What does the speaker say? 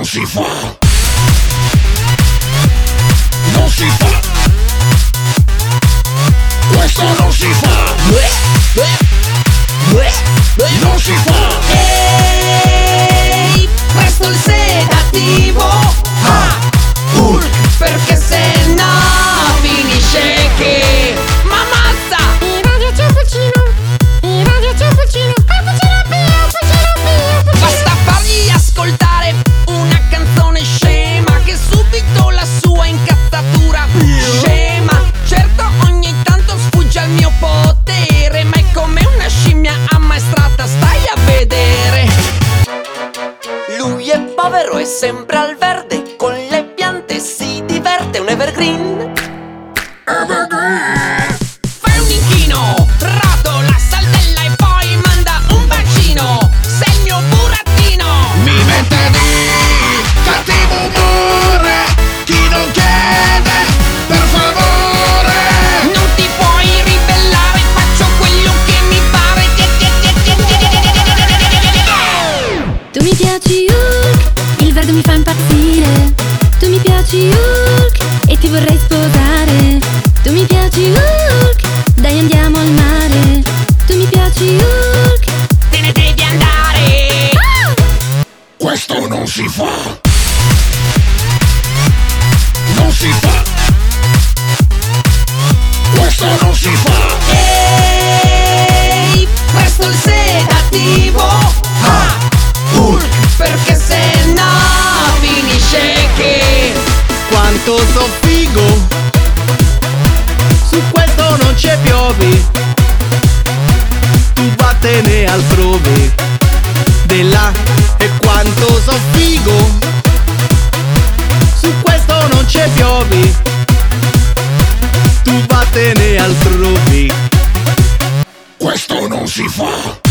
si fa. Non si fa. Questo non si fa. Non si fa. Ehi, presto il sedativo. Hulk, perché se no finisce che m'ammazza. Il radio cappuccino, il radio cappuccino, cappuccino pio, cappuccino pio. Basta fargli ascoltare una canzone scema che subito la sua incazzatura scema. Certo ogni tanto sfugge al mio potere, ma è come una scimmia ammaestrata, stai a vedere. Lui è povero e sempre al verde, con le piante si diverte, un evergreen. Fai un inchino, rotola, saltella e poi manda un bacino. Sei il mio burattino. Mi mette di cattivo umore. Chi non chiede, per favore. Non ti puoi ribellare, faccio quello che mi pare. Tu mi piaci Hulk, il verde mi fa impazzire. Tu mi piaci Hulk e ti vorrei sposare. Tu mi piaci Hulk, dai andiamo al mare. Tu mi piaci Hulk. Te ne devi andare. Questo non si fa. Non si fa. Questo non si fa. Ehi, presto il sedativo. Hulk, perché se no finisce che Quanto so figo, su questo non c'è piovi. Tu vattene altrove, de là. E quanto so figo, su questo non c'è piovi. Tu vattene altrove. Questo non si fa.